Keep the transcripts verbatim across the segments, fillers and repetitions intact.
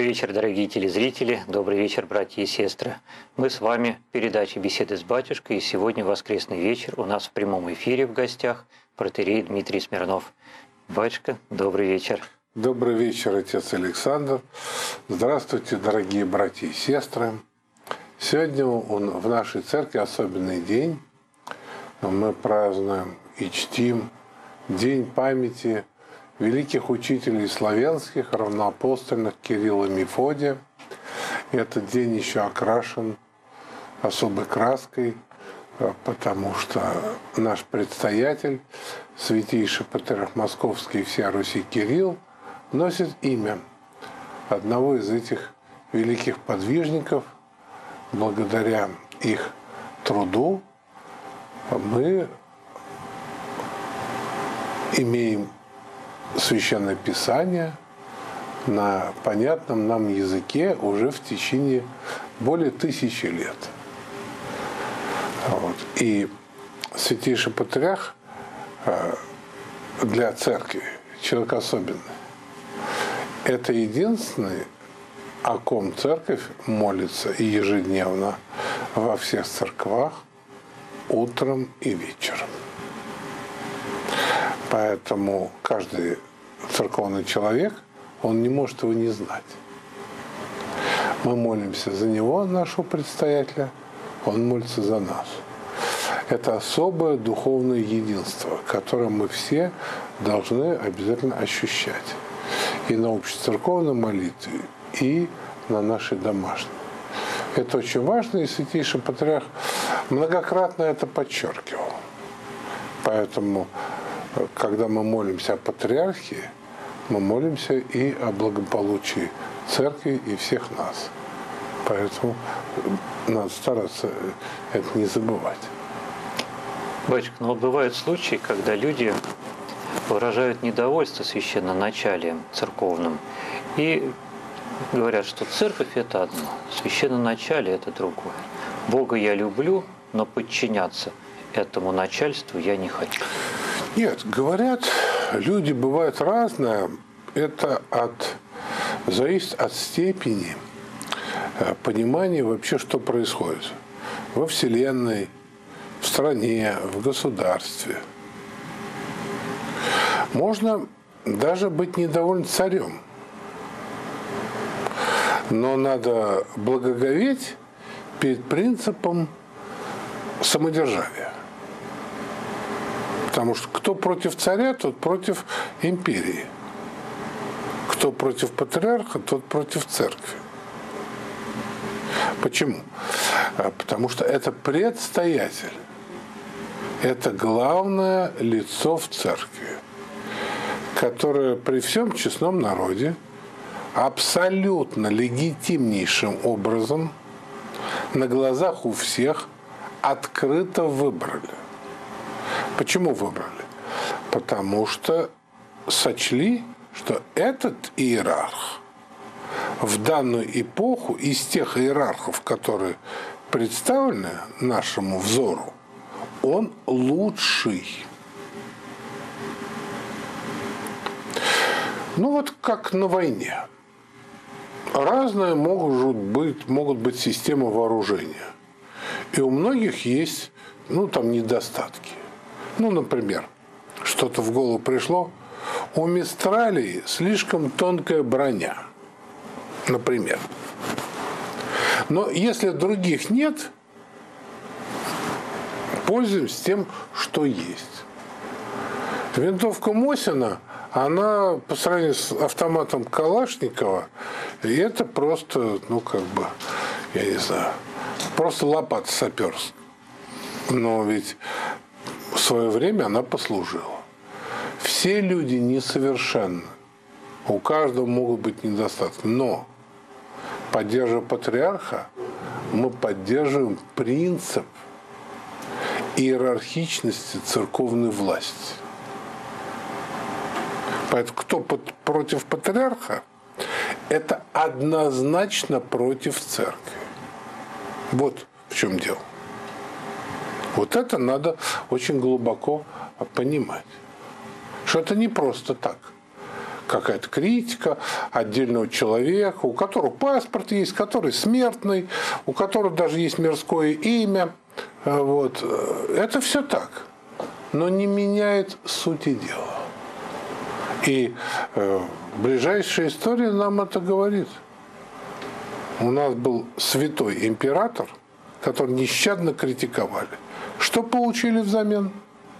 Добрый вечер, дорогие телезрители, добрый вечер, братья и сестры. Мы с вами в передаче «Беседы с батюшкой», и сегодня воскресный вечер. У нас в прямом эфире в гостях протоиерей Дмитрий Смирнов. Батюшка, добрый вечер. Добрый вечер, отец Александр. Здравствуйте, дорогие братья и сестры. Сегодня он, в нашей церкви особенный день. Мы празднуем и чтим День памяти великих учителей славянских, равноапостольных Кирилла и Мефодия. Этот день еще окрашен особой краской, потому что наш предстоятель, святейший патриарх Московский и всея Руси Кирилл, носит имя одного из этих великих подвижников. Благодаря их труду мы имеем Священное Писание на понятном нам языке уже в течение более тысячи лет. Вот. И святейший патриарх для церкви человек особенный. Это единственный, о ком церковь молится и ежедневно во всех церквах утром и вечером. Поэтому каждый церковный человек, он не может его не знать. Мы молимся за него, нашего предстоятеля, он молится за нас. Это особое духовное единство, которое мы все должны обязательно ощущать. И на общецерковной молитве, и на нашей домашней. Это очень важно, и святейший патриарх многократно это подчеркивал. Поэтому, когда мы молимся о патриархии, мы молимся и о благополучии церкви и всех нас. Поэтому надо стараться это не забывать. Батюшка, но бывают случаи, когда люди выражают недовольство священноначалием церковным и говорят, что церковь – это одно, священноначалие – это другое. Бога я люблю, но подчиняться этому начальству я не хочу. Нет, говорят, люди бывают разные. Это от, зависит от степени понимания вообще, что происходит во Вселенной, в стране, в государстве. Можно даже быть недовольным царем, но надо благоговеть перед принципом самодержавия. Потому что кто против царя, тот против империи. Кто против патриарха, тот против церкви. Почему? Потому что это предстоятель. Это главное лицо в церкви, которое при всем честном народе абсолютно легитимнейшим образом на глазах у всех открыто выбрали. Почему выбрали? Потому что сочли, что этот иерарх в данную эпоху из тех иерархов, которые представлены нашему взору, он лучший. Ну вот как на войне. Разные могут быть, могут быть системы вооружения. И у многих есть, ну, там, недостатки. Ну, например, что-то в голову пришло. У Мистралии слишком тонкая броня. Например. Но если других нет, пользуемся тем, что есть. Винтовка Мосина, она по сравнению с автоматом Калашникова, и это просто, ну, как бы, я не знаю, просто лопата саперская. Но ведь в свое время она послужила. Все люди несовершенны. У каждого могут быть недостатки. Но, поддерживая патриарха, мы поддерживаем принцип иерархичности церковной власти. Поэтому кто против патриарха, это однозначно против церкви. Вот в чем дело. Вот это надо очень глубоко понимать. Что это не просто так. какая-то критика отдельного человека, у которого паспорт есть, который смертный, у которого даже есть мирское имя. Вот. Это все так, но не меняет сути дела. И э, ближайшая история нам это говорит. У нас был святой император, который нещадно критиковали. Что получили взамен?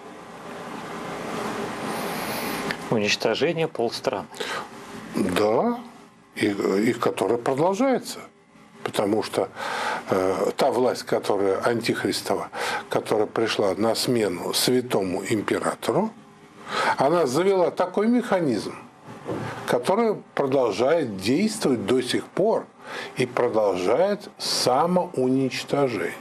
Уничтожение полстраны. Да, и, и которое продолжается. Потому что э, та власть, которая антихристова, которая пришла на смену святому императору, она завела такой механизм, который продолжает действовать до сих пор и продолжает самоуничтожение.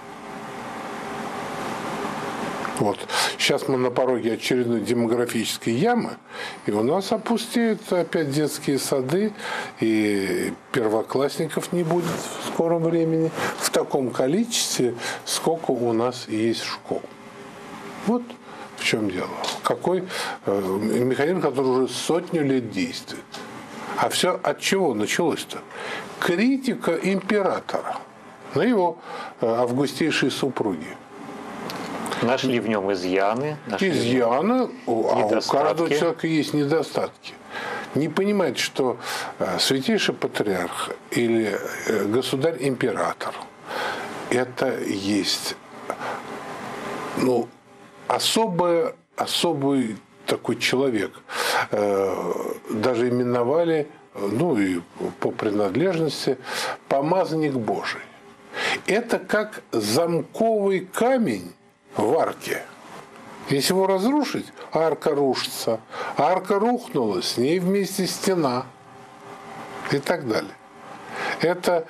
Вот. Сейчас мы на пороге очередной демографической ямы, и у нас опустеют опять детские сады, и первоклассников не будет в скором времени в таком количестве, сколько у нас есть школ. Вот в чем дело. Какой э, механизм, который уже сотню лет действует. А все от чего началось-то? Критика императора на его э, августейшей супруге. Нашли в нем изъяны. Нашли изъяны, а у каждого человека есть недостатки. Не понимать, что святейший патриарх или государь-император это есть ну, особое, особый такой человек. Даже именовали, ну и по принадлежности, помазанник Божий. Это как замковый камень в арке. Если его разрушить, арка рушится. Арка рухнула, с ней вместе стена. И так далее. Это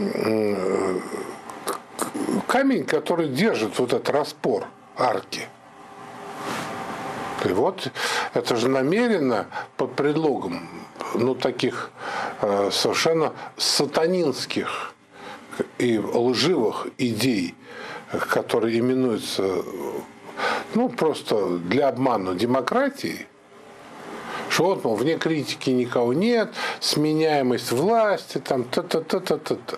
камень, который держит вот этот распор арки. И вот это же намеренно под предлогом ну, таких э, совершенно сатанинских и лживых идей, которые именуются ну, просто для обмана демократии, что вот, мол, вне критики никого нет, сменяемость власти, там, та-та-та-та-та-та.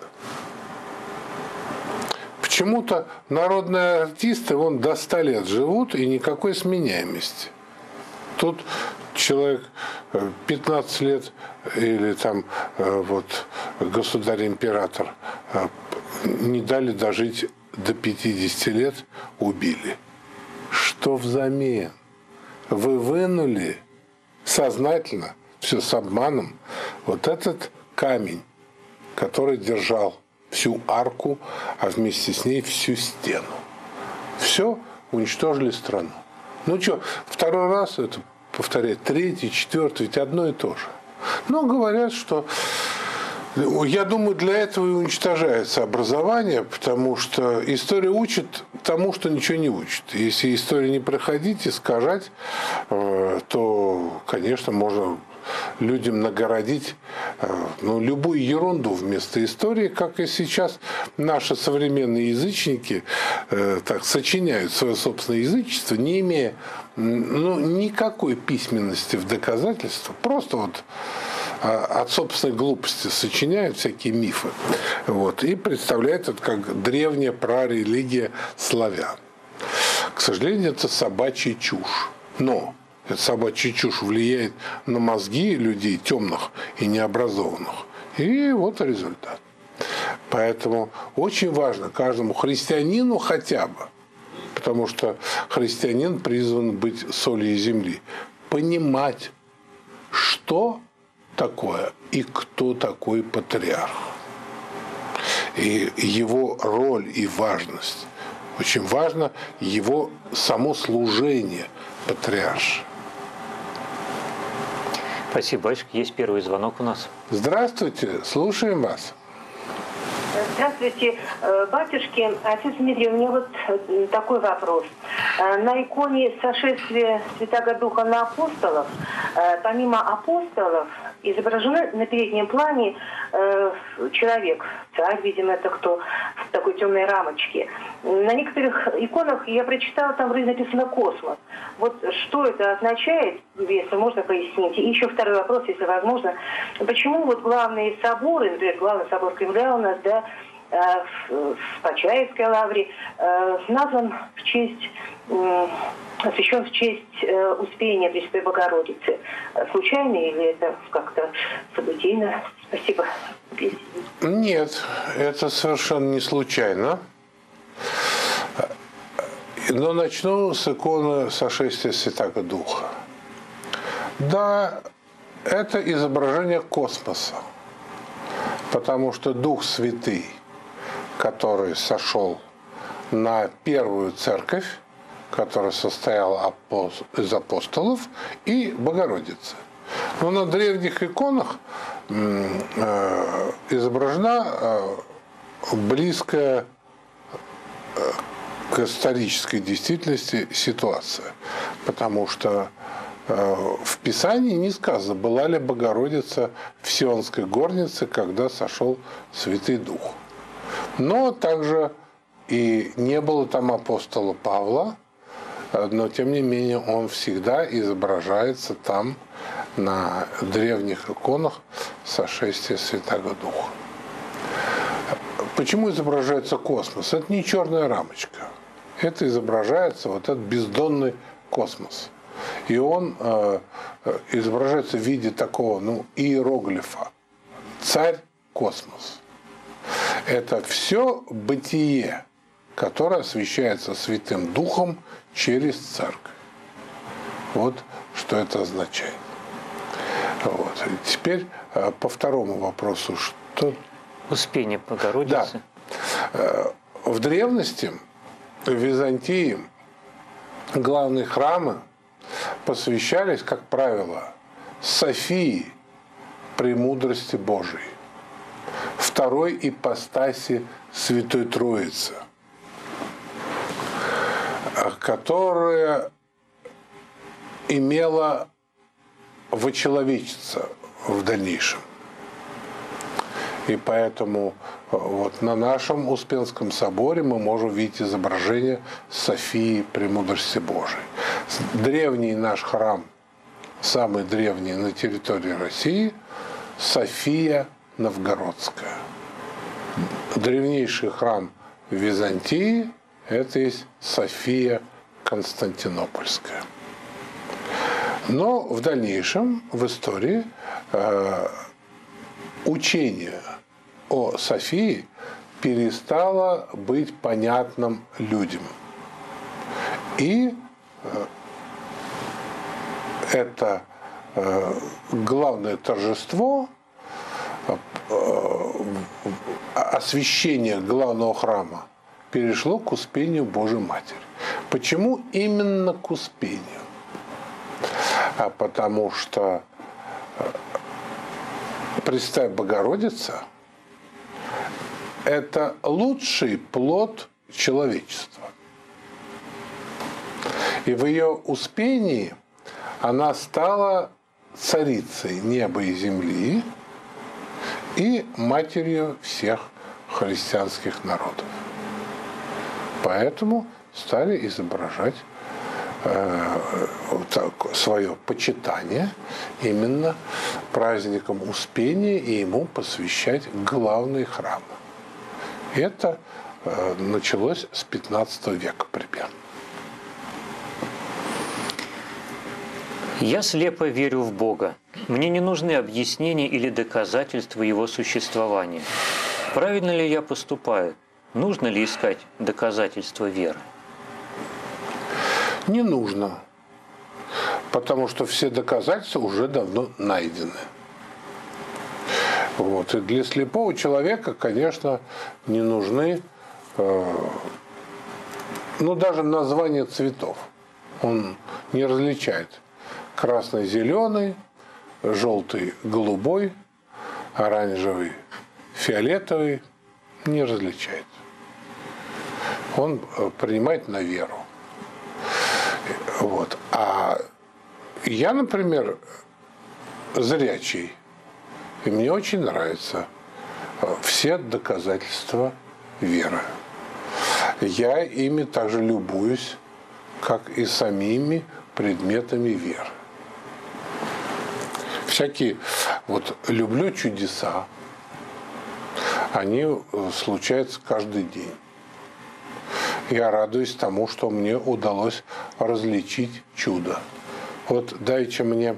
Почему-то народные артисты вон до ста лет живут и никакой сменяемости. Тут человек пятнадцать лет или там вот государь-император не дали дожить до пятидесяти лет, убили. Что взамен? Вы вынули сознательно, все с обманом, вот этот камень, который держал всю арку, а вместе с ней всю стену. Все, уничтожили страну. Ну что, второй раз это повторять, третий, четвертый, ведь одно и то же. Но говорят, что я думаю, для этого и уничтожается образование, потому что история учит тому, что ничего не учит. Если историю не проходить, искажать, то, конечно, можно людям нагородить ну, любую ерунду вместо истории, как и сейчас наши современные язычники так, сочиняют свое собственное язычество, не имея ну, никакой письменности в доказательство, просто вот от собственной глупости сочиняют всякие мифы. Вот, и представляют это как древняя прарелигия славян. К сожалению, это собачья чушь. Но эта собачья чушь влияет на мозги людей темных и необразованных. И вот результат. Поэтому очень важно каждому христианину хотя бы, потому что христианин призван быть солью земли, понимать, что такое и кто такой патриарх. И его роль и важность. Очень важно его само служение патриарша. Спасибо, батюшка. Есть первый звонок у нас. Здравствуйте, слушаем вас. Здравствуйте, батюшки. Отец Дмитрий, у меня вот такой вопрос. На иконе сошествия Святаго Духа на апостолов, помимо апостолов, изображены на переднем плане э, человек, царь, видимо, это кто, в такой темной рамочке. На некоторых иконах я прочитала, там вроде написано «космос». Вот что это означает, если можно пояснить? И еще второй вопрос, если возможно. Почему вот главные соборы, например, главный собор Кремля у нас, да, в Почаевской лавре, назван в честь, освящен в честь Успения Пресвятой Богородицы. Случайно или это как-то событийно? Спасибо. Нет, это совершенно не случайно. Но начну с иконы сошествия Святаго Духа. Да, это изображение космоса, потому что Дух Святый, который сошел на первую церковь, которая состояла из апостолов и Богородицы. Но на древних иконах изображена близкая к исторической действительности ситуация, потому что в Писании не сказано, была ли Богородица в Сионской горнице, когда сошел Святый Дух. Но также и не было там апостола Павла, но тем не менее он всегда изображается там на древних иконах сошествия Святаго Духа. Почему изображается космос? Это не черная рамочка. Это изображается вот этот бездонный космос. И он э, изображается в виде такого, ну, иероглифа. Царь-космос. Это все бытие, которое освящается Святым Духом через церковь. Вот что это означает. Вот. Теперь э, по второму вопросу. Что... Успение Богородицы. Да. В древности, в Византии, главные храмы посвящались, как правило, Софии, премудрости Божией, второй ипостаси Святой Троицы, которая имела вочеловечиться в дальнейшем. И поэтому вот на нашем Успенском соборе мы можем видеть изображение Софии Премудрости Божией. Древний наш храм, самый древний на территории России, София Новгородская. Древнейший храм в Византии – это есть София Константинопольская. Но в дальнейшем, в истории, учение о Софии перестало быть понятным людям. И это главное торжество, освящение главного храма перешло к Успению Божией Матери. Почему именно к Успению? А потому что Пресвятая Богородица – это лучший плод человечества. И в ее Успении она стала царицей неба и земли и матерью всех христианских народов. Поэтому стали изображать э, свое почитание именно праздником Успения и ему посвящать главные храмы. Это э, началось с пятнадцатого века примерно. Я слепо верю в Бога. Мне не нужны объяснения или доказательства Его существования. Правильно ли я поступаю? Нужно ли искать доказательства веры? Не нужно, потому что все доказательства уже давно найдены. Вот. И для слепого человека, конечно, не нужны э, ну, даже названия цветов. Он не различает красный, зеленый, желтый, голубой, оранжевый, фиолетовый, не различает. Он принимает на веру. Вот. А я, например, зрячий, И мне очень нравятся все доказательства веры. Я ими также любуюсь, как и самими предметами веры. Всякие, вот, люблю чудеса. Они случаются каждый день. Я радуюсь тому, что мне удалось различить чудо. Вот давеча мне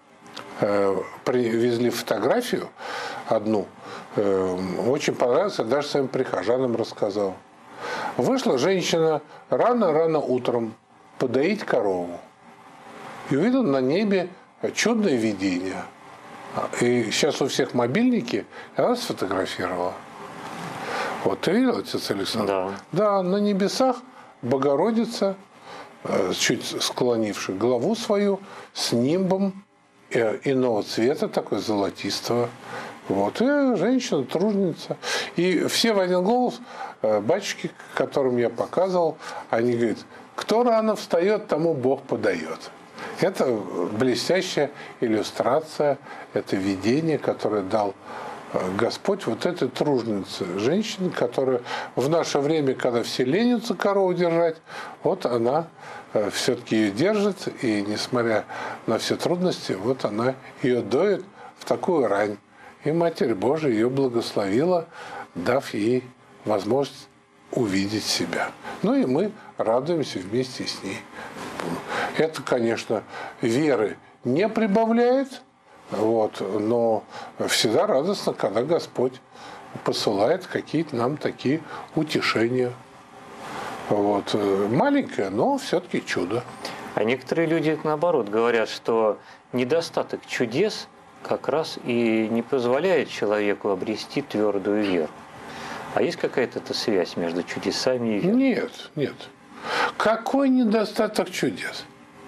э, привезли фотографию одну, э, очень понравилось, я даже своим прихожанам рассказал. Вышла женщина рано-рано утром подоить корову и увидела на небе чудное видение. И сейчас у всех мобильники, и она сфотографировала. Вот, ты видел, отец Александр? Да. Да, на небесах Богородица, чуть склонившая голову свою, с нимбом иного цвета, такой золотистого. Вот, и женщина, труженица. И все в один голос, батюшки, которым я показывал, они говорят, кто рано встает, тому Бог подает. Это блестящая иллюстрация, это видение, которое дал Господь вот этой труженице, женщине, которая в наше время, когда все ленятся корову держать, вот она все-таки ее держит, и несмотря на все трудности, вот она ее доит в такую рань. И Матерь Божия ее благословила, дав ей возможность увидеть себя. Ну и мы радуемся вместе с ней. Это, конечно, веры не прибавляет, вот, но всегда радостно, когда Господь посылает какие-то нам такие утешения. Вот. Маленькое, но все-таки чудо. А некоторые люди, наоборот, говорят, что недостаток чудес как раз и не позволяет человеку обрести твердую веру. А есть какая-то связь между чудесами и верой? Нет, нет. Какой недостаток чудес?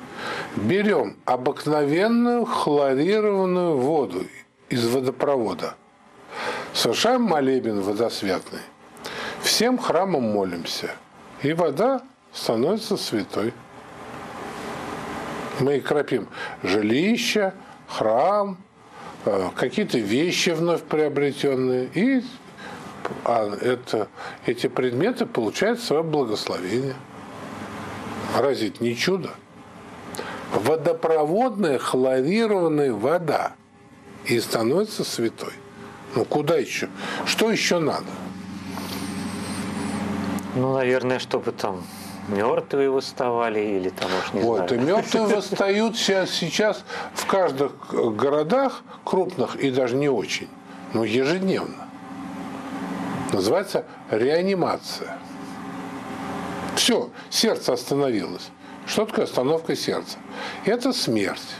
Берем обыкновенную хлорированную воду из водопровода, совершаем молебен водосвятный, всем храмам молимся, и вода становится святой. Мы кропим жилище, храм, какие-то вещи вновь приобретенные, и а это, эти предметы получают свое благословение. Разве это не чудо? Водопроводная хлорированная вода и становится святой. Ну куда еще? Что еще надо? Ну, наверное, чтобы там мертвые восставали или там уж не вот, знаю. И мертвые восстают сейчас, сейчас в каждых городах, крупных и даже не очень, но ежедневно. Называется реанимация. Все, сердце остановилось. Что такое остановка сердца? Это смерть.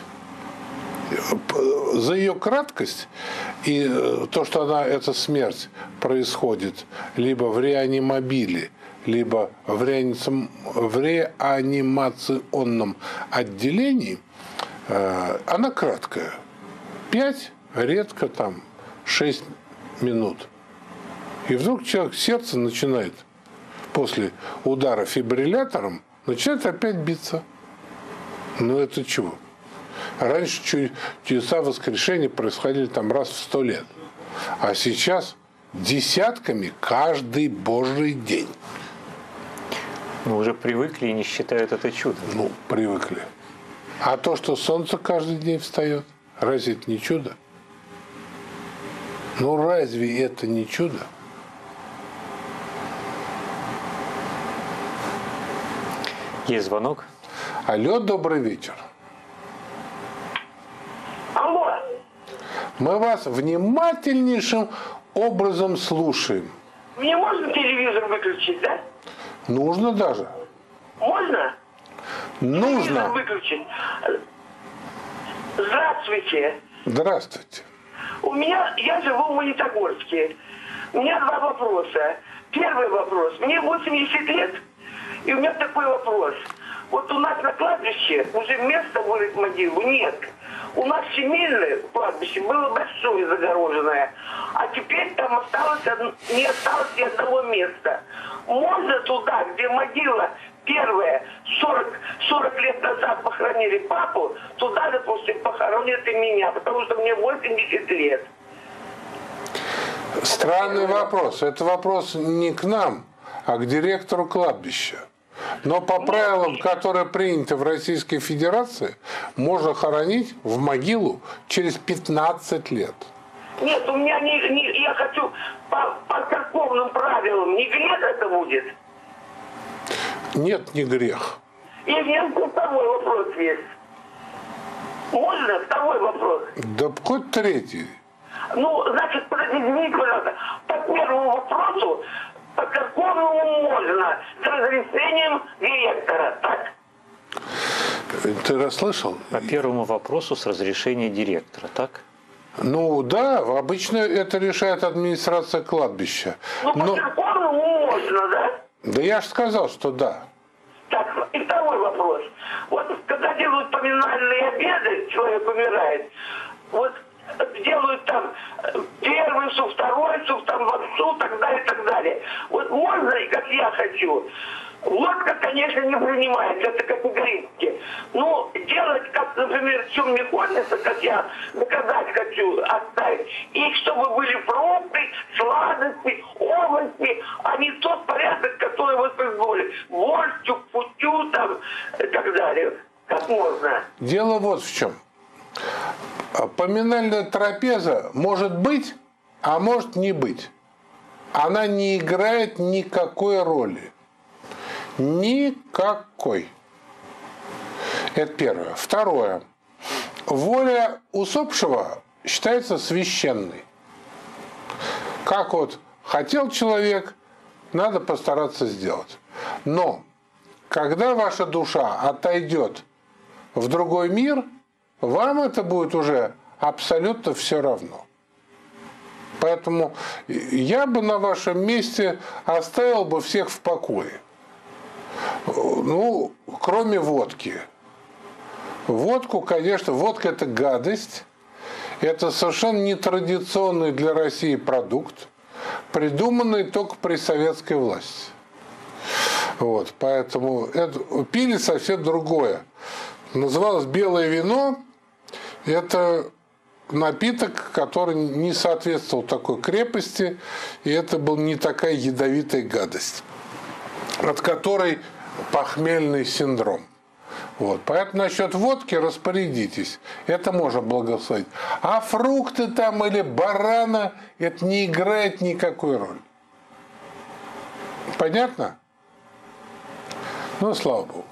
За ее краткость и то, что она, эта смерть происходит либо в реанимобиле, либо в, реанимаци... в реанимационном отделении, она краткая. Пять, редко там шесть минут. И вдруг человек сердце начинает после удара фибриллятором начинает опять биться. Ну это чего? Раньше чудеса воскрешения происходили там раз в сто лет. А сейчас десятками каждый божий день. Мы уже привыкли и не считают это чудом. Ну, привыкли. А то, что солнце каждый день встает, разве это не чудо? Ну разве это не чудо? Есть звонок. Алло, добрый вечер. Алло. Мы вас внимательнейшим образом слушаем. Мне можно телевизор выключить, да? Нужно даже. Можно? Телевизор Нужно. выключить. Здравствуйте. Здравствуйте. У меня, я живу в Магнитогорске. У меня два вопроса. Первый вопрос. Мне восемьдесят лет, и у меня такой вопрос. Вот у нас на кладбище уже места вырыть могилу нет. У нас семейное кладбище было большое загороженное, а теперь там осталось, не осталось ни одного места. Можно туда, где могила первая, сорок, сорок лет назад похоронили папу, туда, допустим, похоронят и меня, потому что мне восемьдесят лет. Странный вопрос. Это вопрос не к нам, а к директору кладбища. Но по правилам, которые приняты в Российской Федерации, можно хоронить в могилу через пятнадцать лет. Нет, у меня не, не я хочу по, по церковным правилам. Не грех это будет? Нет, не грех. И у меня второй вопрос есть. Можно второй вопрос? Да хоть третий. Ну, значит, извините, пожалуйста, по первому вопросу, по церковному можно, с разрешением директора, так? Ты расслышал? По первому вопросу с разрешения директора, так? Ну да, обычно это решает администрация кладбища. Ну, по Но... церковному можно, да? Да я же сказал, что да. Так, и второй вопрос. Вот когда делают поминальные обеды, человек умирает, вот делают там первый суп, второй суп, там вовсю, так далее, так далее. Вот можно, и как я хочу. Водка, конечно, не принимается, это категорически. Ну, делать, как, например, в чем мне хочется, как я заказать хочу, оставить. И чтобы были фрукты, сладости, овощи, а не тот порядок, который вы придумали. Вольтю, путю там и так далее. Как можно. Дело вот в чем. Поминальная трапеза может быть, а может не быть. Она не играет никакой роли. Никакой. Это первое. Второе. Воля усопшего считается священной. Как вот хотел человек, надо постараться сделать. Но когда ваша душа отойдет в другой мир, вам это будет уже абсолютно все равно. Поэтому я бы на вашем месте оставил бы всех в покое. Ну, кроме водки. Водку, конечно, водка – это гадость. Это совершенно нетрадиционный для России продукт, придуманный только при советской власти. Вот, поэтому это, пили совсем другое. Называлось белое вино. Это напиток, который не соответствовал такой крепости, и это был не такая ядовитая гадость, от которой похмельный синдром. Вот. Поэтому насчет водки распорядитесь. Это можно благословить. А фрукты там или барана, это не играет никакой роли. Понятно? Ну, слава Богу.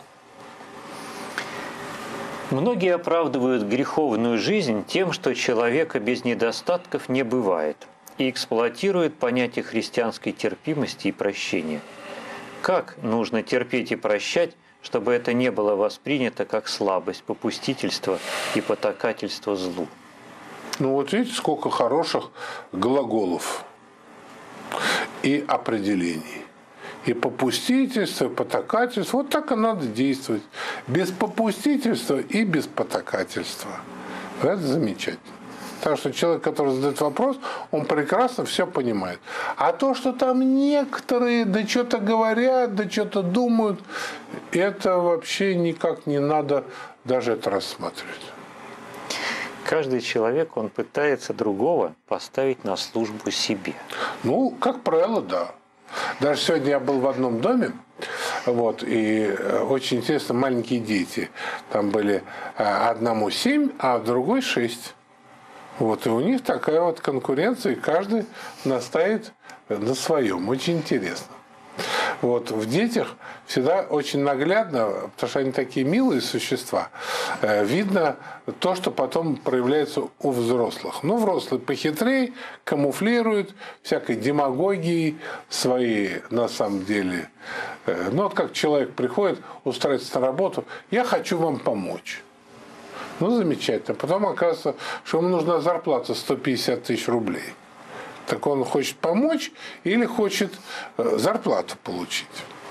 Многие оправдывают греховную жизнь тем, что человека без недостатков не бывает, и эксплуатируют понятие христианской терпимости и прощения. Как нужно терпеть и прощать, чтобы это не было воспринято как слабость, попустительство и потакательство злу? Ну вот видите, сколько хороших глаголов и определений. И попустительство, и потакательство. Вот так и надо действовать. Без попустительства и без потакательства. Это замечательно. Так что человек, который задает вопрос, он прекрасно все понимает. А то, что там некоторые да что-то говорят, да что-то думают, это вообще никак не надо даже это рассматривать. Каждый человек, он пытается другого поставить на службу себе. Ну, как правило, да. Даже сегодня я был в одном доме, вот, и очень интересно, маленькие дети. Там были одному семь, а другой шесть. Вот, и у них такая вот конкуренция, и каждый настаивает на своем. Очень интересно. Вот, в детях всегда очень наглядно, потому что они такие милые существа, видно то, что потом проявляется у взрослых. Ну, взрослые похитрее, камуфлируют всякой демагогией свои, на самом деле. Ну, вот как человек приходит устраиваться на работу, я хочу вам помочь. Ну, замечательно. Потом оказывается, что ему нужна зарплата сто пятьдесят тысяч рублей. Так он хочет помочь или хочет зарплату получить.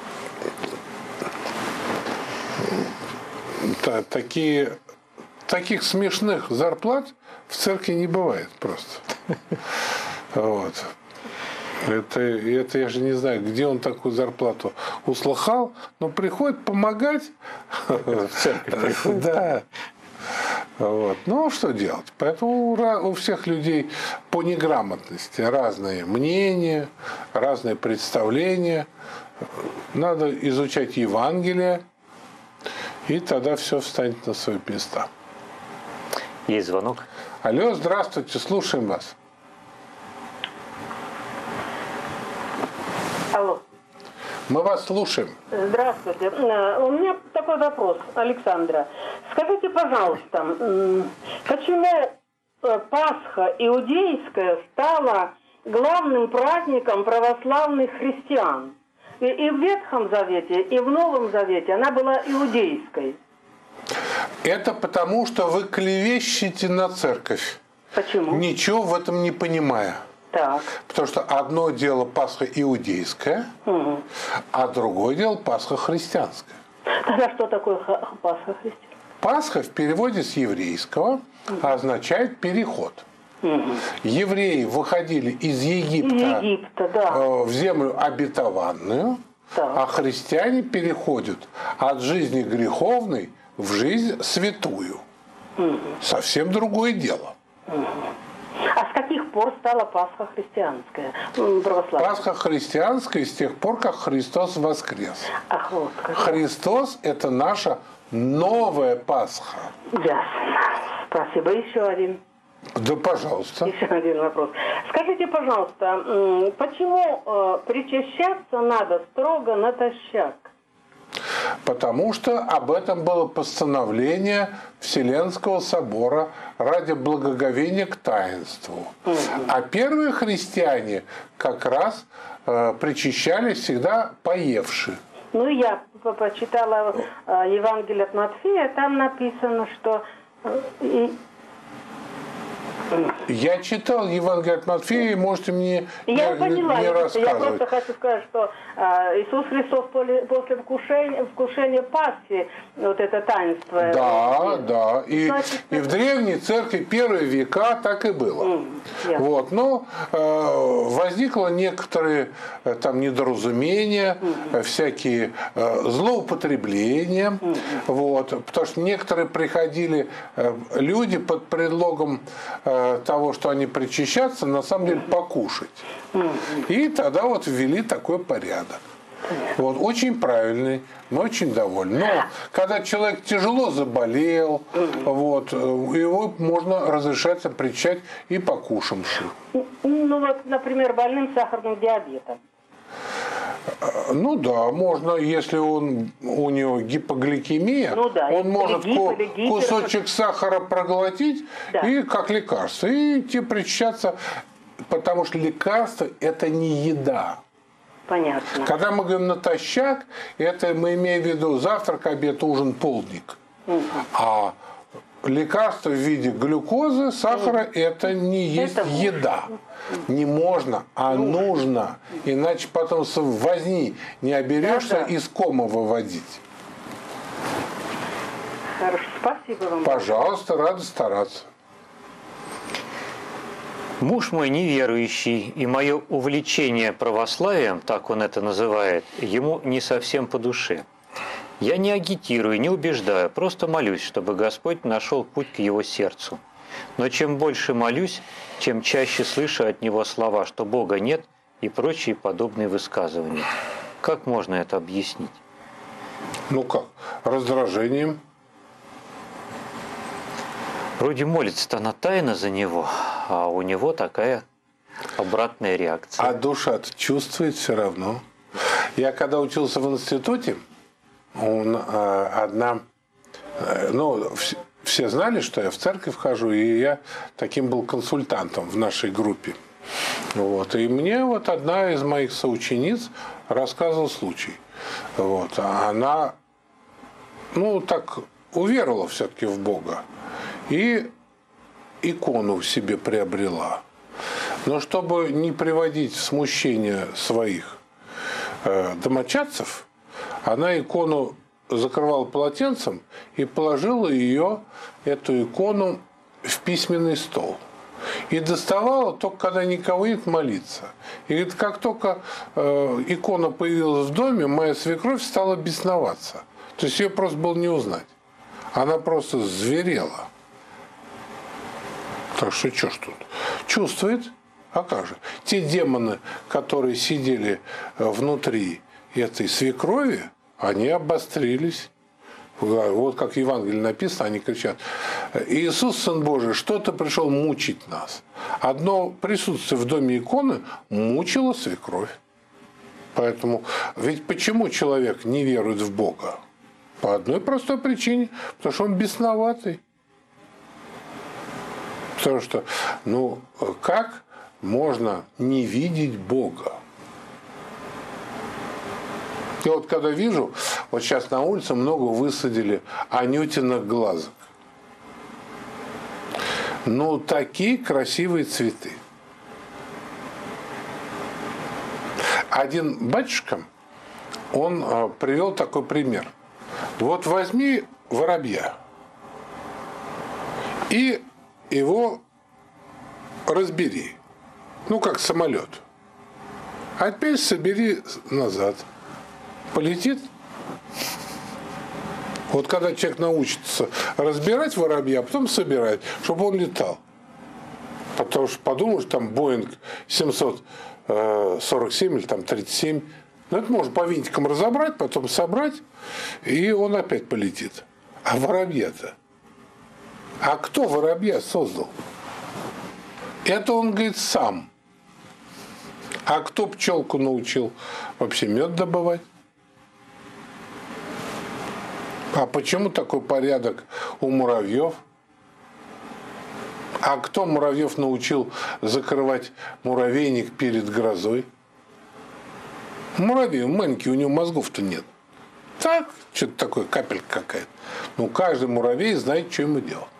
Такие, таких смешных зарплат в церкви не бывает просто. Вот. Это, это я же не знаю, где он такую зарплату услыхал, но приходит помогать. В церковь приходит. Да. Вот. Ну, а что делать? Поэтому у всех людей по неграмотности разные мнения, разные представления. Надо изучать Евангелие, и тогда все встанет на свои места. Есть звонок. Алло, здравствуйте, слушаем вас. Алло. Мы вас слушаем. Здравствуйте. У меня такой вопрос, Александра. Скажите, пожалуйста, почему Пасха иудейская стала главным праздником православных христиан? И, и в Ветхом Завете, и в Новом Завете она была иудейской. Это потому, что вы клевещете на церковь. Почему? Ничего в этом не понимая. Так. Потому что одно дело Пасха иудейская, угу. а другое дело Пасха христианская. Тогда что такое Пасха христианская? Пасха в переводе с еврейского угу. означает переход. Угу. Евреи выходили из Египта, из Египта да. в землю обетованную, так. а христиане переходят от жизни греховной в жизнь святую. Угу. Совсем другое дело. Угу. А с каких пор стала Пасха христианская, православная? Пасха христианская с тех пор, как Христос воскрес. Ах, вот как. Христос – это наша новая Пасха. Ясно. Спасибо. Еще один. Да, пожалуйста. Еще один вопрос. Скажите, пожалуйста, почему причащаться надо строго натощак? Потому что об этом было постановление Вселенского собора ради благоговения к таинству. Угу. А первые христиане как раз э, причащались всегда поевши. Ну, я почитала э, Евангелие от Матфея, там написано, что... Э, и... Я читал Евангелие от Матфея, можете мне я не, поняла, не рассказывать. Я просто хочу сказать, что э, Иисус Христос после вкушения, вкушения Пасхи, вот это таинство. Да, да. И, значит, и в древней церкви первые века так и было. Mm, вот. Но э, возникло некоторые э, там недоразумения, mm-hmm. всякие э, злоупотребления. Mm-hmm. Вот, потому что некоторые приходили э, люди под предлогом э, того, что они причащаются, на самом деле покушать. И тогда вот ввели такой порядок. Вот, очень правильный, мы очень довольны. Но когда человек тяжело заболел, вот, его можно разрешать причащать и покушавши. Ну вот, например, больным сахарным диабетом. Ну да, можно, если он, у него гипогликемия, ну, да, он может гип, ку- кусочек сахара проглотить, да. и как лекарство, и идти причащаться, потому что лекарство – это не еда. Понятно. Когда мы говорим натощак, это мы имеем в виду завтрак, обед, ужин, полдник. Угу. А лекарство в виде глюкозы, сахара – это не есть это еда. Не можно, а нужно. нужно. Иначе потом с возни не оберешься, да, да. из кома выводить. Хорошо, спасибо вам. Пожалуйста, рада стараться. Муж мой неверующий, и мое увлечение православием, так он это называет, ему не совсем по душе. Я не агитирую, не убеждаю, просто молюсь, чтобы Господь нашел путь к его сердцу. Но чем больше молюсь, чем чаще слышу от него слова, что Бога нет и прочие подобные высказывания. Как можно это объяснить? Ну как? Раздражением. Вроде молится-то она тайно за него, а у него такая обратная реакция. А душа-то чувствует все равно. Я когда учился в институте, он, одна, ну, все знали, что я в церковь хожу, и я таким был консультантом в нашей группе. Вот. И мне вот одна из моих соучениц рассказывала случай. Вот. Она, ну, так уверовала все-таки в Бога и икону в себе приобрела. Но чтобы не приводить в смущение своих э, домочадцев, она икону закрывала полотенцем и положила ее, эту икону, в письменный стол. И доставала только когда никого нет молиться. И говорит, как только э, икона появилась в доме, моя свекровь стала бесноваться. То есть ее просто было не узнать. Она просто зверела. Так что что ж тут? Чувствует? А как же? Те демоны, которые сидели внутри этой свекрови, они обострились. Вот как в Евангелии написано, они кричат: Иисус, Сын Божий, что ты пришел мучить нас? Одно присутствие в доме иконы мучило свекровь. Поэтому, ведь почему человек не верует в Бога? По одной простой причине, потому что он бесноватый. Потому что, ну, как можно не видеть Бога? Я вот когда вижу, вот сейчас на улице много высадили анютиных глазок. Ну, такие красивые цветы. Один батюшка, он а, привел такой пример. Вот возьми воробья и его разбери. Ну, как самолет. А теперь собери назад. Полетит. Вот когда человек научится разбирать воробья, а потом собирать, чтобы он летал. Потому что подумаешь, там Боинг семьсот сорок семь или там тридцать семь. Ну, это можно по винтикам разобрать, потом собрать, и он опять полетит. А воробья-то? А кто воробья создал? Это он, говорит, сам. А кто пчелку научил вообще мед добывать? А почему такой порядок у муравьев? А кто муравьев научил закрывать муравейник перед грозой? Муравей маленький, у него мозгов-то нет. Так, что-то такое, капелька какая-то. Ну, каждый муравей знает, что ему делать.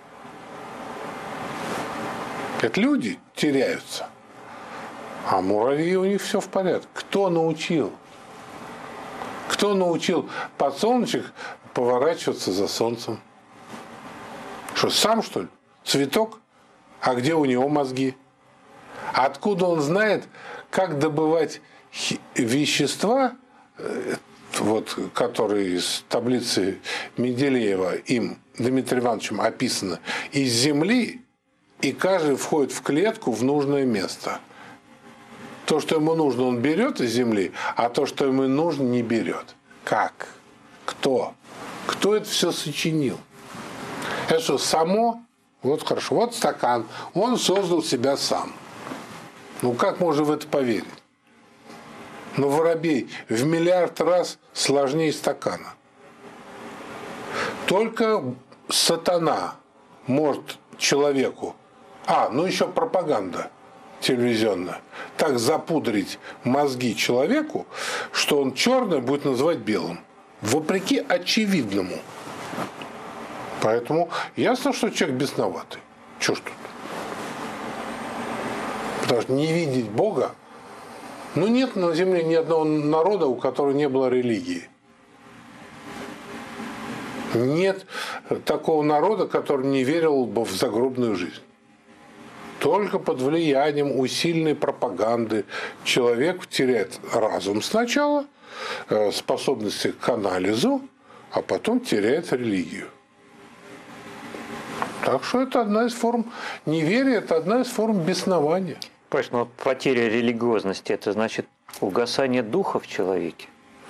Это люди теряются. А муравьи, у них все в порядке. Кто научил? Кто научил подсолнечек поворачиваться за солнцем? Что, сам, что ли? Цветок? А где у него мозги? Откуда он знает, как добывать вещества, вот, которые из таблицы Менделеева им, Дмитрием Ивановичем, описаны, из земли, и каждый входит в клетку в нужное место. То, что ему нужно, он берет из земли, а то, что ему нужно, не берет. Как? Кто? Кто это все сочинил? Это что, само? Вот хорошо. Вот стакан. Он создал себя сам. Ну, как можно в это поверить? Но воробей в миллиард раз сложнее стакана. Только сатана может человеку, а, ну еще пропаганда телевизионная, так запудрить мозги человеку, что он черное будет называть белым. Вопреки очевидному. Поэтому ясно, что человек бесноватый. Чего ж тут? Потому что не видеть Бога. Ну, нет на земле ни одного народа, у которого не было религии. Нет такого народа, который не верил бы в загробную жизнь. Только под влиянием усиленной пропаганды человек теряет разум сначала, способности к анализу, а потом теряет религию. Так что это одна из форм неверия, это одна из форм беснования. Понимаешь, но потеря религиозности – это значит угасание духа в человеке?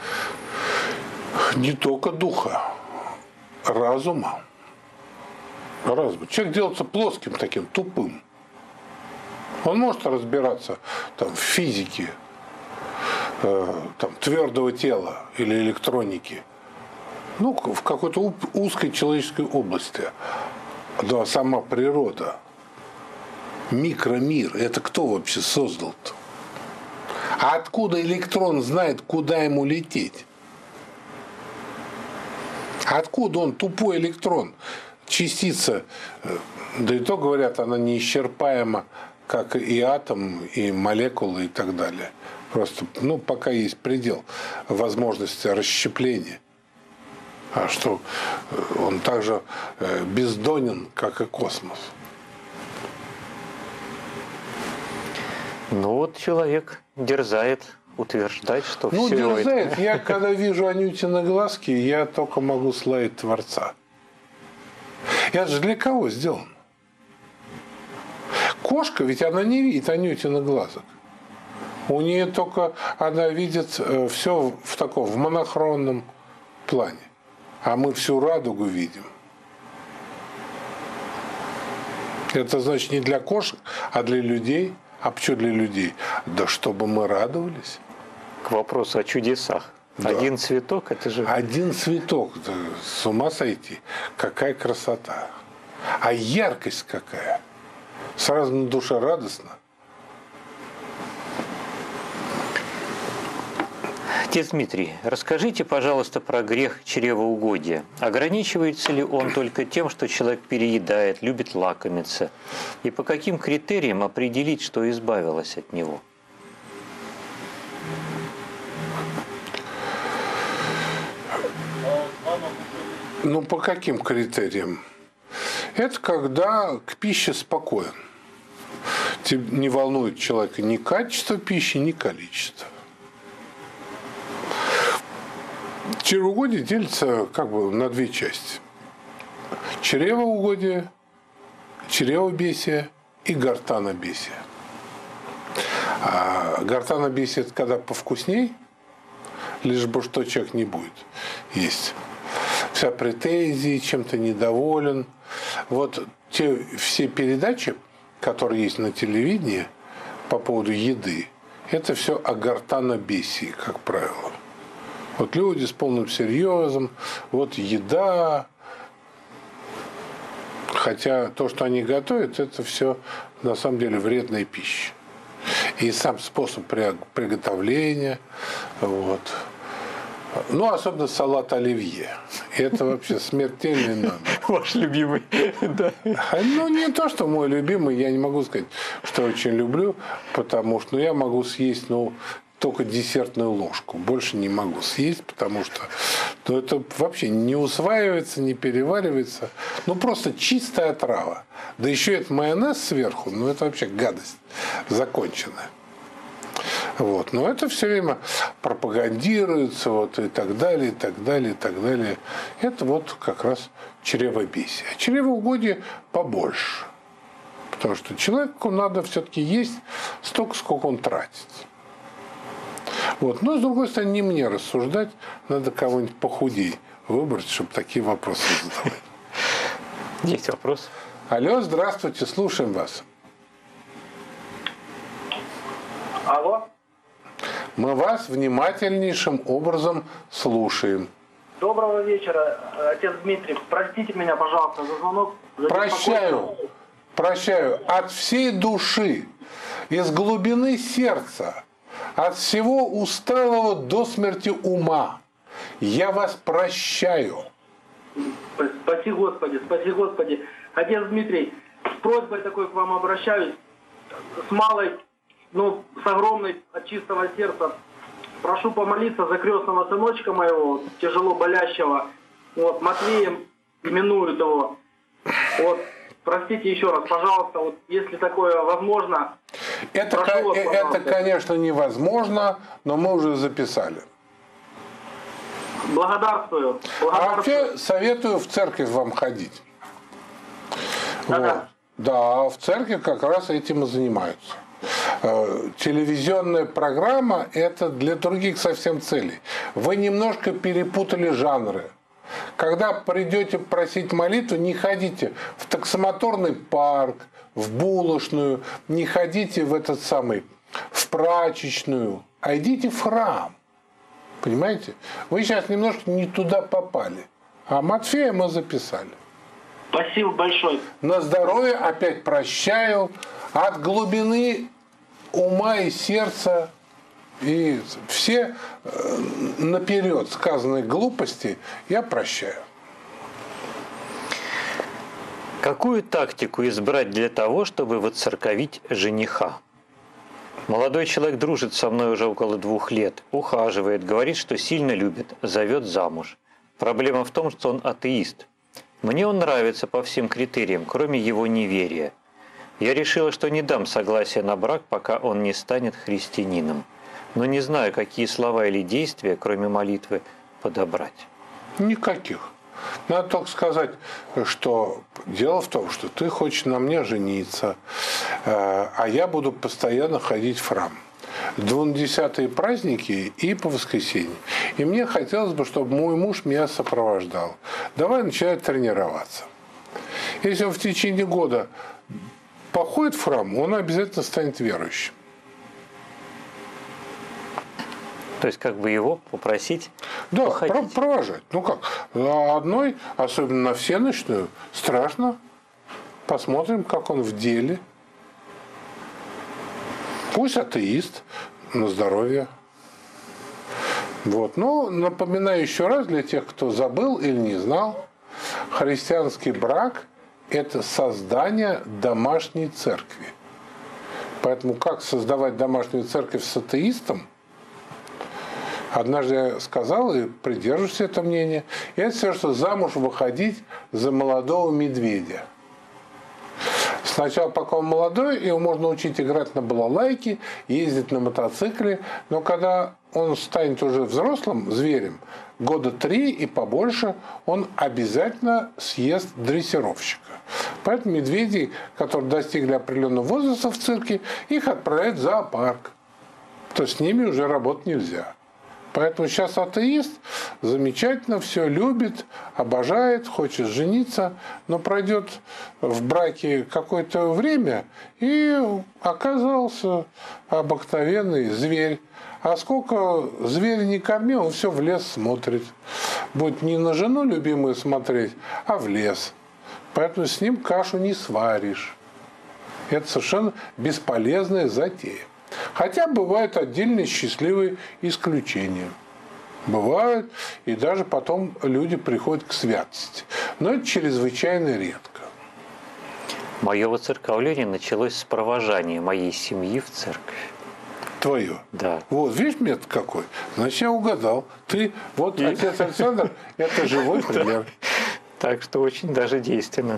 Не только духа, разума. Разум. Человек делается плоским таким, тупым. Он может разбираться там, в физике, э, там, твердого тела или электроники, ну, в какой-то узкой человеческой области. Да, сама природа. Микромир. Это кто вообще создал-то? А откуда электрон знает, куда ему лететь? Откуда он, тупой электрон? Частица, да и то, говорят, она неисчерпаема, как и атом, и молекулы, и так далее. Просто, ну, пока есть предел возможности расщепления. А что он также бездонен, как и космос. Ну вот человек дерзает утверждать, что ну, все дерзает. это... Я когда вижу анютины глазки, я только могу славить Творца. Это же для кого сделано? кошка, ведь она не видит Анютиных глазок. У нее только она видит все в таком, в монохронном плане. А мы всю радугу видим. Это значит не для кошек, а для людей. А почему для людей? Да чтобы мы радовались. К вопросу о чудесах. Да. Один цветок, это же... Один цветок, да, с ума сойти. Какая красота. А яркость какая. Сразу на душе радостно. Отец Дмитрий, расскажите, пожалуйста, про грех чревоугодия. Ограничивается ли он только тем, что человек переедает, любит лакомиться? И по каким критериям определить, что избавилось от него? Ну, по каким критериям? Это когда к пище спокоен. Тебя не волнует человека ни качество пищи, ни количество. Чревоугодие делится как бы на две части. Чревоугодие, чревобесие и гортанобесие. А гортанобесие – это когда повкусней, лишь бы что человек не будет есть. Вся претензии, чем-то недоволен. Вот те все передачи, которые есть на телевидении по поводу еды, это все о гортанобесии, как правило. Вот люди с полным серьезом, вот еда. Хотя то, что они готовят, это все на самом деле вредная пища. И сам способ приготовления. Вот. Ну, особенно салат оливье. Это вообще смертельный номер. Ваш любимый, да. Ну, не то, что мой любимый, я не могу сказать, что очень люблю, потому что ну, я могу съесть, ну, только десертную ложку. Больше не могу съесть, потому что ну, это вообще не усваивается, не переваривается. Ну, просто чистая отрава. Да еще это майонез сверху, ну, это вообще гадость законченная. Вот. Но это все время пропагандируется вот, и так далее, и так далее, и так далее. Это вот как раз чревобесие. А чревоугодие побольше. Потому что человеку надо все-таки есть столько, сколько он тратит. Вот. Но, с другой стороны, не мне рассуждать, надо кого-нибудь похудей выбрать, чтобы такие вопросы задавать. Есть вопрос. Алло, здравствуйте, слушаем вас. Алло. Мы вас внимательнейшим образом слушаем. Доброго вечера, отец Дмитрий. Простите меня, пожалуйста, за звонок. За Прощаю, прощаю от всей души, из глубины сердца, от всего усталого до смерти ума. Я вас прощаю. Спаси Господи, спаси Господи. Отец Дмитрий, с просьбой такой к вам обращаюсь, с малой, ну, с огромной, от чистого сердца. Прошу помолиться за крестного сыночка моего, тяжело болящего. Вот, Матвеем именуют его. Вот, простите еще раз, пожалуйста, вот, если такое возможно. Это, вас, это, конечно, невозможно, но мы уже записали. Благодарствую. А Благодарствую. вообще советую в церковь вам ходить. Да-да. Вот. Да, в церкви как раз этим и занимаются. Телевизионная программа – это для других совсем целей. Вы немножко перепутали жанры. Когда придете просить молитву, не ходите в таксомоторный парк, в булочную, не ходите в этот самый, в прачечную, а идите в храм. Понимаете? Вы сейчас немножко не туда попали. А Матфея мы записали. Спасибо большое. На здоровье, опять прощаю. От глубины ума и сердца и все наперед сказанные глупости я прощаю. Какую тактику избрать для того, чтобы воцерковить жениха? Молодой человек дружит со мной уже около двух лет, ухаживает, говорит, что сильно любит, зовет замуж. Проблема в том, что он атеист. Мне он нравится по всем критериям, кроме его неверия. Я решила, что не дам согласия на брак, пока он не станет христианином. Но не знаю, какие слова или действия, кроме молитвы, подобрать. Никаких. Надо только сказать, что дело в том, что ты хочешь на мне жениться, а я буду постоянно ходить в храм. Двунадесятые праздники и по воскресенье. И мне хотелось бы, чтобы мой муж меня сопровождал. Давай начинать тренироваться. Если он в течение года походит в храм, он обязательно станет верующим. То есть как бы его попросить Да, походить. провожать. Ну как, одной, особенно на всеночную, страшно. Посмотрим, как он в деле. Пусть атеист, на здоровье. Вот. Но напоминаю еще раз для тех, кто забыл или не знал, христианский брак – это создание домашней церкви. Поэтому как создавать домашнюю церковь с атеистом? Однажды я сказал и придерживаюсь этого мнения. Это все, что замуж выходить за молодого медведя. Сначала, пока он молодой, его можно учить играть на балалайке, ездить на мотоцикле, но когда он станет уже взрослым зверем, года три и побольше, он обязательно съест дрессировщика. Поэтому медведей, которые достигли определенного возраста в цирке, их отправляют в зоопарк. То с ними уже работать нельзя. Поэтому сейчас атеист замечательно все любит, обожает, хочет жениться, но пройдет в браке какое-то время и оказался обыкновенный зверь. А сколько зверь не корми, он все в лес смотрит. Будет не на жену любимую смотреть, а в лес. Поэтому с ним кашу не сваришь. Это совершенно бесполезная затея. Хотя бывают отдельные счастливые исключения. Бывают, и даже потом люди приходят к святости. Но это чрезвычайно редко. Мое воцерковление началось с провожания моей семьи в церковь. Твое? Да. Вот, видишь метод какой? Значит, я угадал. Ты, вот и... отец Александр, это живой пример. Так что очень даже действенно.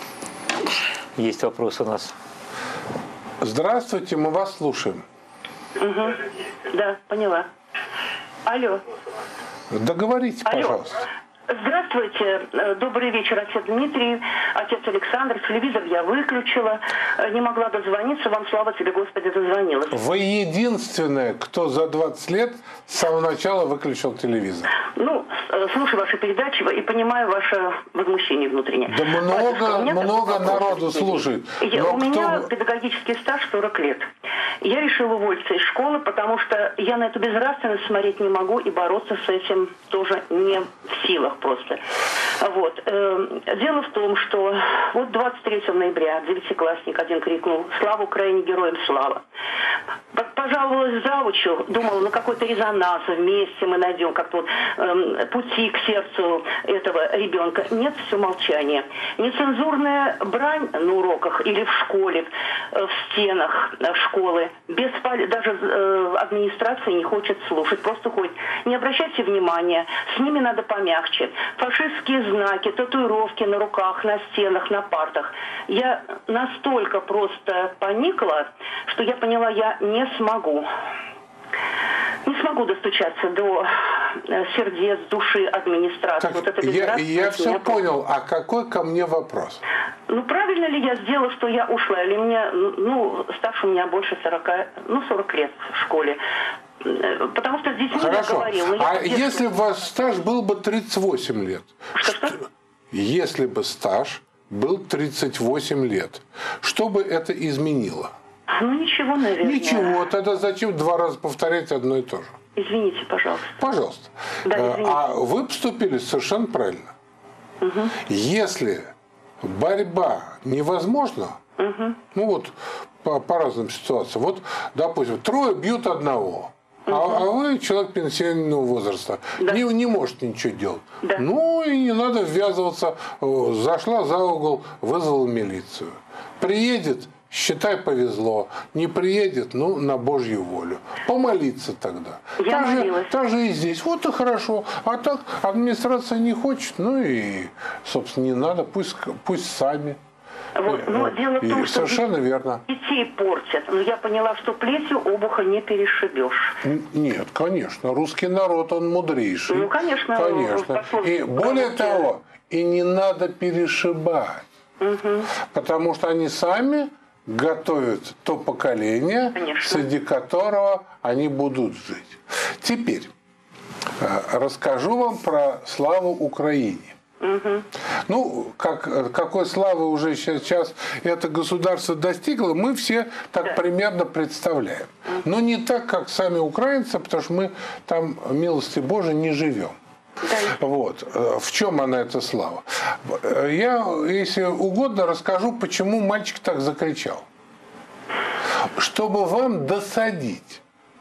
Есть вопрос у нас. Здравствуйте, мы вас слушаем. Угу. Да, поняла. Алло. Договорите, Алло. пожалуйста. Здравствуйте. Добрый вечер, отец Дмитрий, отец Александр. Телевизор я выключила, не могла дозвониться. Вам, слава тебе, Господи, дозвонилась. Вы единственная, кто за двадцать лет с самого начала выключил телевизор. Ну, слушаю ваши передачи и понимаю ваше возмущение внутреннее. Да много, Батюшка, много народу слушает. Я, у кто... меня педагогический стаж сорок лет. Я решила уволиться из школы, потому что я на эту безнравственность смотреть не могу и бороться с этим тоже не в силах просто. Вот. Дело в том, что вот двадцать третьего ноября девятиклассник один крикнул: «Слава Украине, героям слава!». Пожаловалась завучу, думала, ну какой-то резонанс, вместе мы найдем как-то вот, э, пути к сердцу этого ребенка. Нет, все молчание. Нецензурная брань на уроках или в школе, э, в стенах э, школы, беспол... даже э, администрация не хочет слушать, просто ходит. Не обращайте внимания, с ними надо помягче. Фашистские знаки, татуировки на руках, на стенах, на партах. Я настолько просто поникла, что я поняла, я не смогу. Не смогу достучаться до сердец, души администрации. Так, вот это я, я все просто... понял. А какой ко мне вопрос? Ну, правильно ли я сделала, что я ушла? Или мне, ну, стаж у меня больше сорока, ну, сорок лет в школе. Потому что с детьми Хорошо. я говорила. Я а детстве... если у вас стаж был бы тридцать восемь лет? Что-что? Если бы стаж был тридцать восемь лет, что бы это изменило? Ну, ничего, наверное. Ничего, тогда зачем два раза повторять одно и то же? Извините, пожалуйста. Пожалуйста. Да, извините. А вы поступили совершенно правильно. Угу. Если борьба невозможна, угу. ну вот по, по разным ситуациям, вот, допустим, трое бьют одного, угу. а, а вы человек пенсионного возраста, да. не, не можете ничего делать. Да. Ну и не надо ввязываться, зашла за угол, вызвала милицию. Приедет, считай, повезло. Не приедет, ну, на Божью волю. Помолиться тогда. Я так молилась. же, так же и здесь. Вот и хорошо. А так администрация не хочет, ну и, собственно, не надо. Пусть, пусть сами. Вот, но и, дело в том, и, что совершенно верно. Детей портят. Но я поняла, что плетью обуха не перешибешь. Нет, конечно. Русский народ, он мудрейший. Ну, конечно. Конечно. И более того, и не надо перешибать. Угу. Потому что они сами готовят то поколение, конечно, среди которого они будут жить. Теперь расскажу вам про славу Украине. Угу. Ну, как, какой славы уже сейчас это государство достигло, мы все так, да, примерно представляем. Угу. Но не так, как сами украинцы, потому что мы там, милости Божией, не живем. Да. Вот. В чем она, эта слава? Я, если угодно, расскажу, почему мальчик так закричал. Чтобы вам досадить.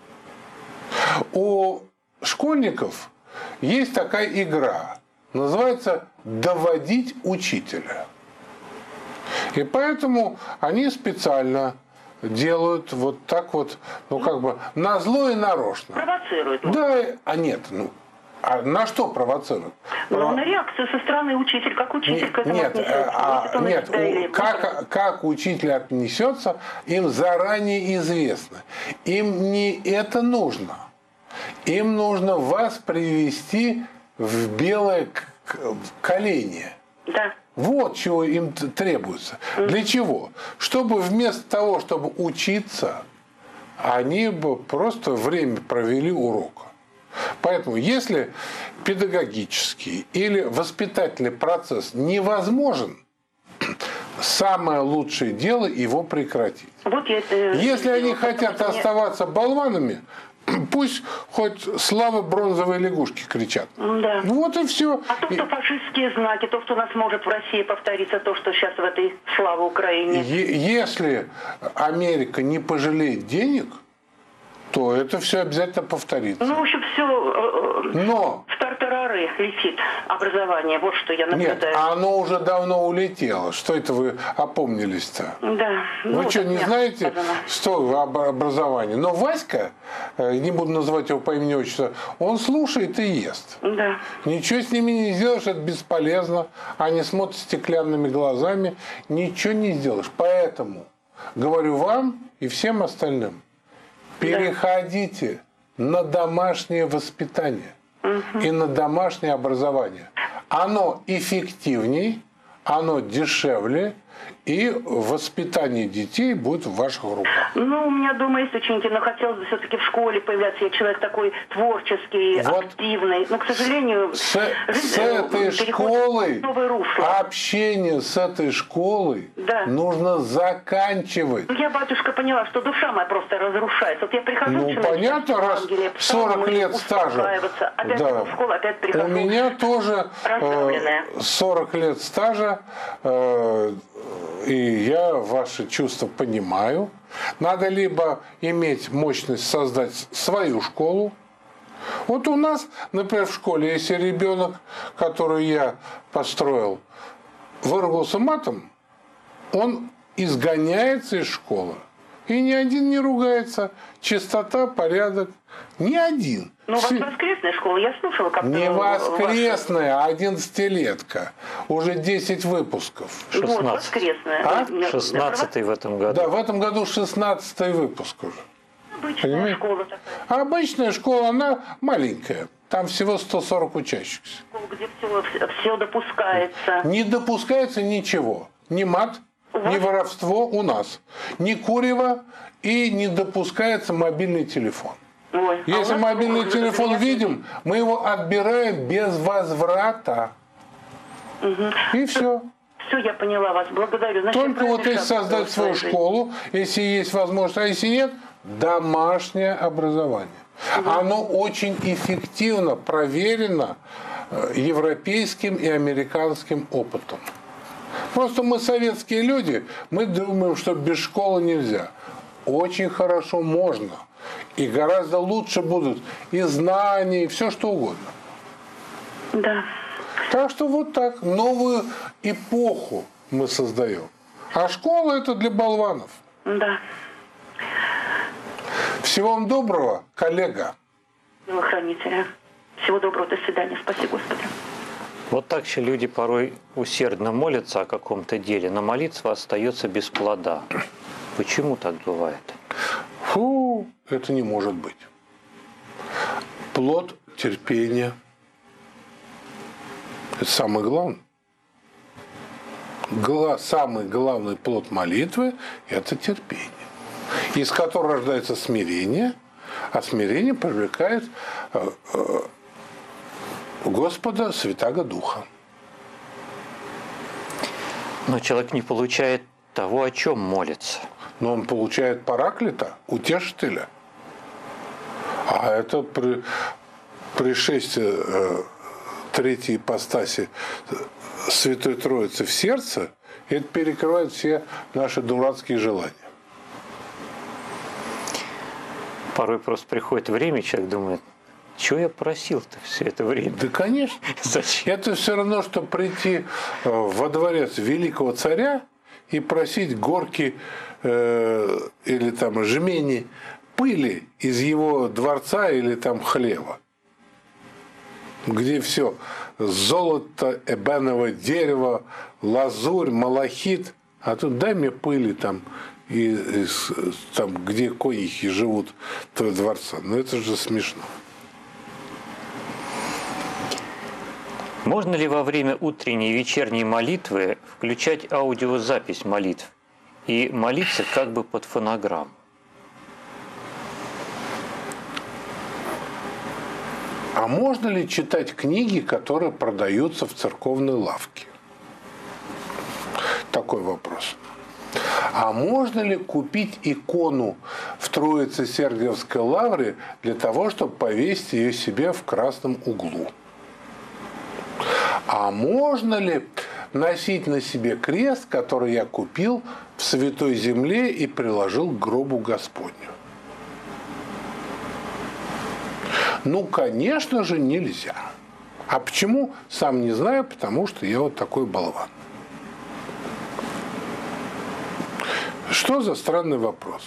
У школьников есть такая игра. Называется «доводить учителя». И поэтому они специально делают вот так вот, ну как бы, назло и нарочно. Провоцируют. Да, а нет, ну, а на что провоцируют? Ну, Про... на реакцию со стороны учителя, как учитель нет, к этому нет, отнесется. А, нет, или... как, как учитель отнесется, им заранее известно. Им не это нужно. Им нужно вас привести в белое колене. Да. Вот чего им требуется. Mm. Для чего? Чтобы вместо того, чтобы учиться, они бы просто время провели урока. Поэтому, если педагогический или воспитательный процесс невозможен, самое лучшее дело его прекратить. Вот я это... Если они хотят оставаться болванами, пусть хоть слава бронзовой лягушки кричат. Да. Вот и все. А то, что фашистские знаки, то, что у нас может в России повториться, то, что сейчас в этой славе Украине. Если Америка не пожалеет денег, то это все обязательно повторится. Ну, в общем, все Но... в тартарары летит образование. Вот что я наблюдаю. Нет, оно уже давно улетело. Что это вы опомнились-то? Да. Вы ну, что, не знаете, сказано. что образование? Но Васька, не буду называть его по имени отчеству, он слушает и ест. Да. Ничего с ними не сделаешь, это бесполезно. Они смотрят стеклянными глазами. Ничего не сделаешь. Поэтому говорю вам и всем остальным. Переходите на домашнее воспитание угу. и на домашнее образование. Оно эффективней, оно дешевле, и воспитание детей будет в ваших руках. Ну, у меня дома есть ученики, но хотелось бы все-таки в школе появляться. Я человек такой творческий, вот активный. Но, к сожалению, с, с этой школой, общение с этой школой да. нужно заканчивать. Я, батюшка, поняла, что душа моя просто разрушается. Вот я прихожу ну, человек, понятно, раз сорок лет стажа. Опять да. в школу, опять прихожу. У меня тоже сорок лет стажа. Э, И я ваши чувства понимаю. Надо либо иметь мощность создать свою школу. Вот у нас, например, в школе, если ребенок, который я построил, выругался матом, он изгоняется из школы. И ни один не ругается. Чистота, порядок. Ни один. Ну, у вас воскресная школа, я слушала как-то. Не воскресная, а одиннадцатилетка. Уже десять выпусков. шестнадцать. Вот, воскресная. А? шестнадцатый в этом году. Да, в этом году шестнадцатый выпуск уже. Обычная Понимаете? школа такая. А обычная школа, она маленькая. Там всего сто сорок учащихся. Где все, все допускается. Не допускается ничего. Ни мат, ни воровство у нас. Ни курево и не допускается мобильный телефон. Ой, Если а мобильный телефон видим, мы его отбираем без возврата. Угу. И все. Все, я поняла вас. Благодарю. Значит, только вот если создать свою школу, если есть возможность, а если нет, домашнее образование. Угу. Оно очень эффективно проверено европейским и американским опытом. Просто мы советские люди, мы думаем, что без школы нельзя. Очень хорошо можно. И гораздо лучше будут и знания, и все что угодно. Да. Так что вот так, новую эпоху мы создаем. А школа это для болванов. Да. Всего вам доброго, коллега. Телохранителя. Всего доброго, до свидания. Спасибо, Господи. Вот так же люди порой усердно молятся о каком-то деле, но молитва остается без плода. Почему так бывает? Фу, это не может быть. Плод терпения. Это самое главное. гла, самый главный плод молитвы – это терпение, из которого рождается смирение, а смирение привлекает э, э, Господа Святаго Духа. Но человек не получает того, о чем молится. Но он получает параклита, утешителя. А это при, пришествие э, третьей ипостаси Святой Троицы в сердце, это перекрывает все наши дурацкие желания. Порой просто приходит время, человек думает, чего я просил-то все это время? Да, конечно. Зачем? Это все равно, что прийти во дворец великого царя и просить горки э, или там жмени пыли из его дворца или там хлева, где все золото, эбеновое дерево, лазурь, малахит, а тут дай мне пыли там, и, и, там где коихи живут твоего дворца. Ну это же смешно. Можно ли во время утренней и вечерней молитвы включать аудиозапись молитв и молиться как бы под фонограмму? А можно ли читать книги, которые продаются в церковной лавке? Такой вопрос. А можно ли купить икону в Троице-Сергиевской лавре для того, чтобы повесить ее себе в красном углу? А можно ли носить на себе крест, который я купил в Святой Земле и приложил к гробу Господню? Ну, конечно же, нельзя. А почему? Сам не знаю, потому что я вот такой болван. Что за странный вопрос?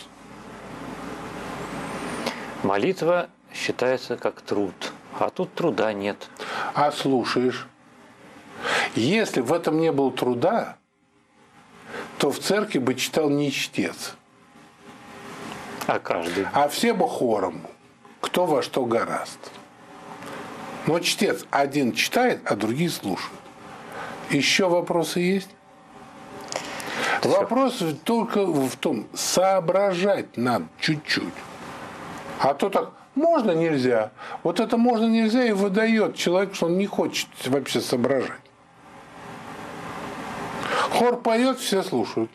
Молитва считается как труд, а тут труда нет. А слушаешь? Если в этом не было труда, то в церкви бы читал не чтец, А каждый. а все бы хором, кто во что гораст. Но чтец один читает, а другие слушают. Еще вопросы есть? Да Вопрос всё. Только в том, соображать надо чуть-чуть. А то так, можно, нельзя. Вот это можно, нельзя и выдает человек, что он не хочет вообще соображать. Хор поет, все слушают.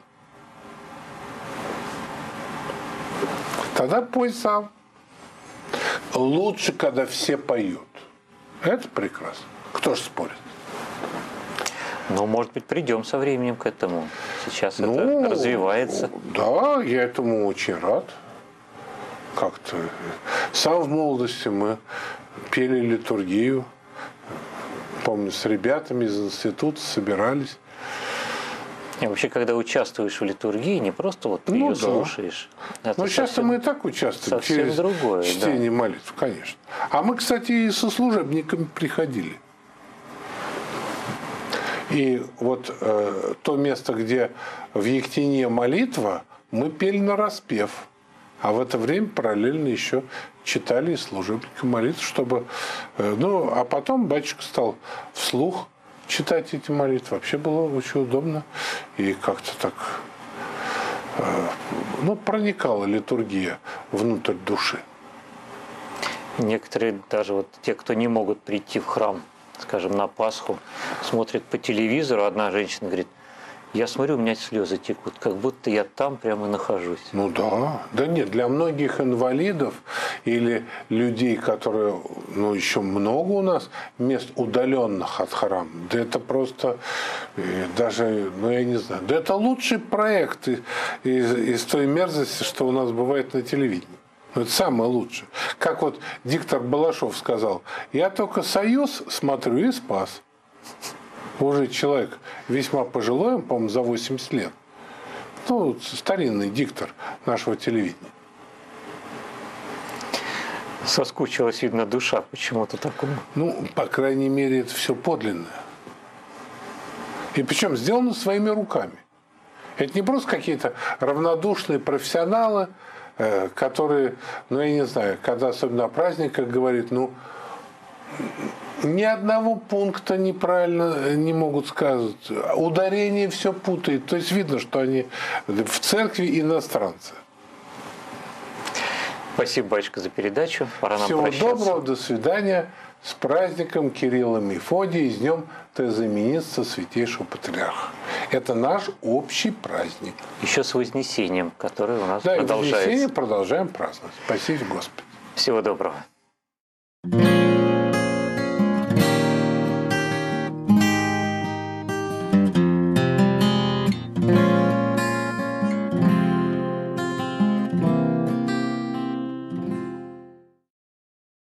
Тогда пой сам. Лучше, когда все поют. Это прекрасно. Кто ж спорит? Ну, может быть, придем со временем к этому. Сейчас Ну, это развивается. Да, я этому очень рад. Как-то. Сам в молодости мы пели литургию. Помню, с ребятами из института собирались. И вообще, когда участвуешь в литургии, не просто вот ты Ну ее да. слушаешь. Это Ну, часто совсем- мы и так участвуем совсем через другое, чтение молитв, конечно. А мы, кстати, и со служебниками приходили. И вот э, то место, где в Ектине молитва, мы пели нараспев. А в это время параллельно еще читали и служебники молитв, чтобы... Э, ну, а потом батюшка стал вслух читать эти молитвы. Вообще было очень удобно. И как-то так... Э, ну, проникала литургия внутрь души. Некоторые, даже вот те, кто не могут прийти в храм, скажем, на Пасху, смотрят по телевизору. Одна женщина говорит, я смотрю, у меня слезы текут, как будто я там прямо нахожусь. Ну да. Да нет, для многих инвалидов или людей, которые, ну, еще много у нас мест удаленных от храма, да это просто э, даже, ну я не знаю, да это лучший проект из, из, из той мерзости, что у нас бывает на телевидении. Это самое лучшее. Как вот диктор Балашов сказал, я только «Союз» смотрю и «Спас». Уже человек весьма пожилой, он, по-моему, за восемьдесят лет. Ну, старинный диктор нашего телевидения. Соскучилась, видно, душа почему-то такому. Ну, по крайней мере, это все подлинное. И причем сделано своими руками. Это не просто какие-то равнодушные профессионалы, которые, ну, я не знаю, когда особенно о праздниках говорит, ну, Ни одного пункта неправильно не могут сказать. Ударение все путает. То есть видно, что они в церкви иностранцы. Спасибо, батюшка, за передачу. Пора нам Всего прощаться. доброго, до свидания. С праздником Кирилла Мефодия и с днем Тезаименитства Святейшего Патриарха. Это наш общий праздник. Еще с Вознесением, который у нас Да, и продолжается. Вознесение продолжаем праздновать. Спасибо, Господи. Всего доброго.